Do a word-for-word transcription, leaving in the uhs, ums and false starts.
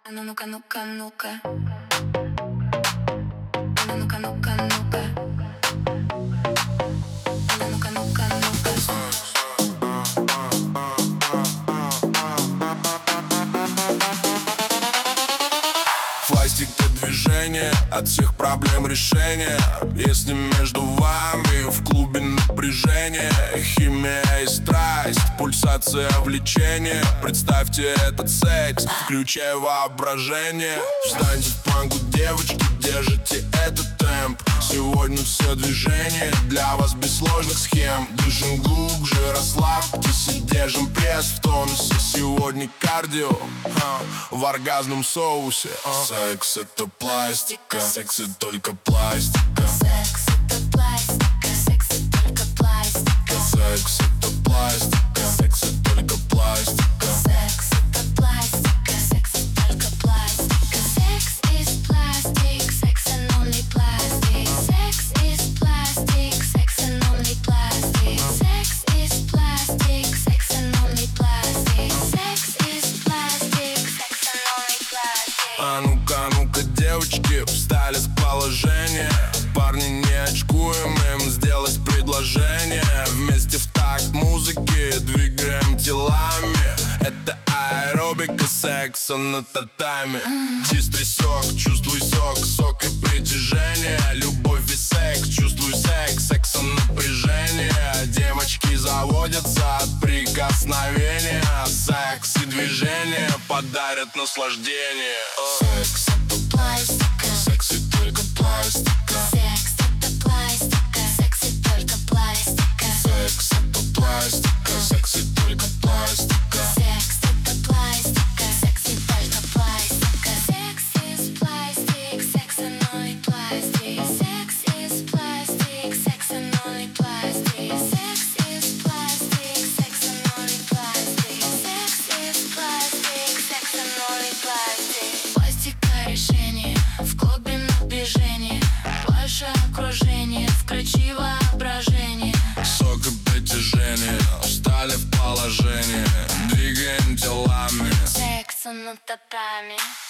А ну ну-ка, ну-ка, ну-ка. А ну ну-ка, ну-ка, ну-ка. А ну ну-ка, ну-ка, ну-ка. Пластик — это движение, от всех проблем решение. Если между вами в клубе напряжение, химия и страсть, пульсация влечения. Представьте этот секс, включая воображение. Встаньте в планку, девочки, держите этот темп. Сегодня все движения для вас без сложных схем. Дышим глубже, расслабьтесь и держим пресс в тонусе. Сегодня кардио а, в оргазмном соусе. а. Секс — это пластика, секс — это только пластика. Секс — это пластика, секс — это только пластика. Секс — это пластика, секс — это только пластика. Секс — это пластика, секс — это только пластика. Sex is plastic, sex and only plastic. Sex is plastic, sex and only plastic. Sex is plastic, sex and only plastic. Sex is plastic, sex and only plastic. А ну-ка, ну-ка, девочки, встали с положения. Парни, не очкуем им сделать предложение. Вместе в такт музыки двигаем телами. Это аэробика секса на татами. Чистый сок, чувствуй сок, сок и притяжение. Любовь и секс, чувствуй секс, секса напряжение. Девочки заводятся от прикосновения. Секс и движение подарят наслаждение. Секс — это пластика, Секс и только пластика. секс — это пластика, секс и только пластика. Секс — это пластика, секс и только пластика. Секс — это пластика, секс и только пластика. Sex is plastic, sex and only plastic. Sex is plastic, sex and only plastic. Sex is plastic, sex and only plastic. Sex is plastic, sex and only plastic. Пластика решение, в клубе напряжение. Больше окружение, включи воображение. Сок и притяжение, встали в положение. Двигаем телами. Секс на татами.